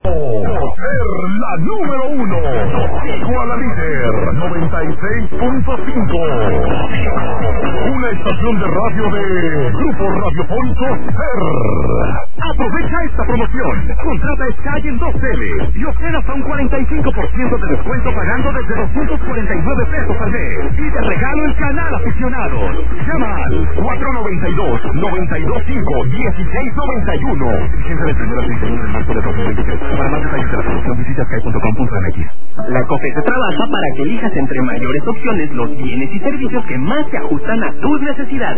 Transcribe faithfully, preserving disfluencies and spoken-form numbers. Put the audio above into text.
Ser la número uno. Fijo a la líder noventa y seis punto cinco. Una estación de radio de Grupo Radiofónico Ser. Aprovecha esta promoción. Contrata Sky en dos teles y obtén hasta un cuarenta y cinco por ciento de descuento pagando desde doscientos cuarenta y nueve pesos al mes. Y te regalo el canal aficionados. Llama al cuatro noventa y dos, noventa y dos cinco, dieciséis noventa y uno. Vigencia del primero al treinta y uno de marzo de dos mil veintitrés. Para más detalles de la promoción visita sky punto com punto m x. La COFESE trabaja para que elijas entre mayores opciones los bienes y servicios que más se ajustan a tus necesidades.